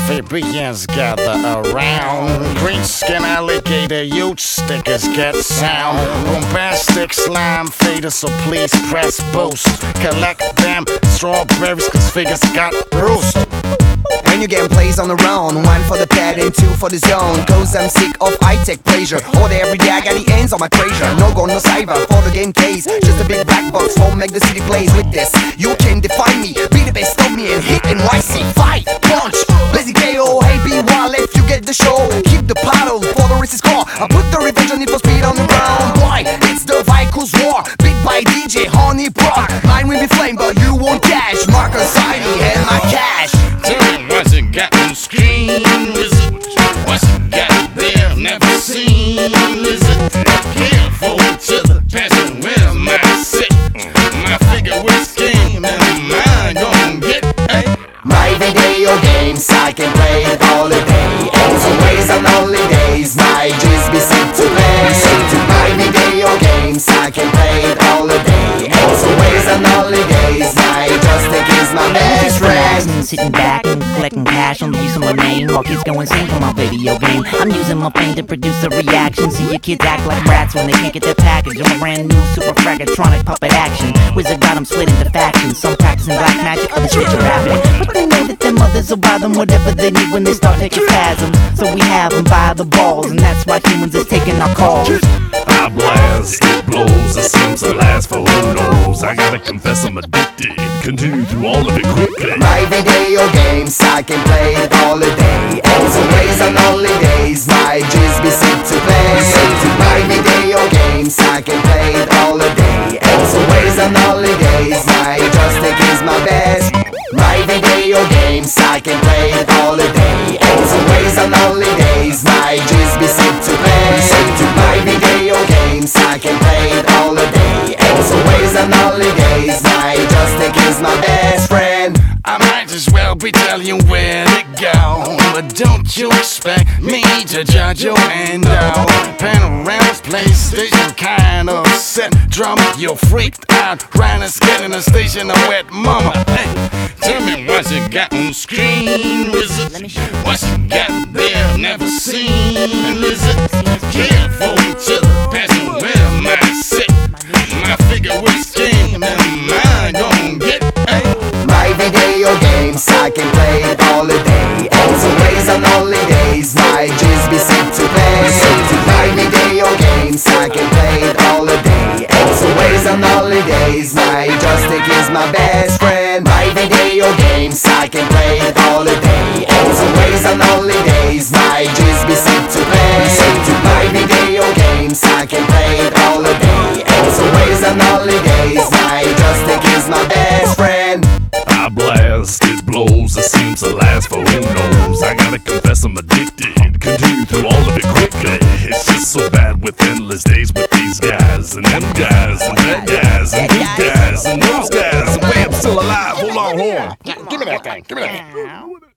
amphibians gather around. Green skin alligator huge stickers get sound. Bombastic slime faders, so please press boost. Collect them strawberries, cause figures got bruised. When you're getting plays on the round, one for the pad and two for the zone. Cause I'm sick of high-tech pleasure. All day every day I got the ends on my treasure. No go, no cyber for the game case. Just a big black box for make the city plays. With this, you can define me. Be the best of me and hit NYC. Fight, punch, lazy KO. Hey, be wild if you get the show. Keep the paddle for the race is core. I put the revenge on Need for Speed on the ground. Why? It's the Vehicles War. Beat by DJ Honey Brock. Mine will be flame, but you won't cash. Marcus Heidi and my cash. Tell me what you got on screen, is it? What you got there, never seen, is it? Careful to the passion where my sit. My figure was game and mine gon' get, hey. My video games, I can play it all the day. As always on holidays, my just be set to play. My video games, I can play it all the day. As always on holidays, my joystick is my best friend. Sitting back and collecting cash on the use of my name while kids go insane for my video game. I'm using my pain to produce a reaction. See your kids act like rats when they can't get their package. I'm a brand new super fragatronic puppet action. Wizard got them split into factions. Some practicing black magic, others switch rapping. But they know that their mothers will buy them whatever they need when they start taking spasms. So we have them by the balls, and that's why humans is taking our calls. I blast, it blows, it seems to last for who knows. I gotta confess I'm addicted, continue through all of it quickly. My video games, I can play it all the day. As always on holidays, my just be set to play. My video games, I can play it all the day. As always on holidays, my joystick is my best. My video games, I can play it all the day. As always on holidays, my just be set to play. My video games, I can play it all the day. As always on holidays, my joystick is my best friend. I might as well be telling you where to go, but don't you expect me to judge your handout. Panoramas, PlayStation kind of set. Drama, you're freaked out. Rhinos getting a station, a wet mama. Hey, tell me what you got on screen, wizard. What you got there, never seen, lizard. Careful to the passion where my sit. My figure was game and mine gon' get, hey. My video games, I can play it all the day. As always on holidays, my just be set to play. My video games, I can play it all the day. As always on holidays, my joystick is my best friend. My video games, I can play it all the day. As always on holidays, my just be set to play. My video games, I can play it all the day. As always on holidays, my joystick is my best friend. I blast, it blows, it seems to last for who knows. I gotta confess I'm addicted, continue through all of it quickly. It's just so bad with endless days with these guys, and them guys, and that guys, and these guys, and those guys. The way I'm still alive, hold on. Give me that thing, give me that.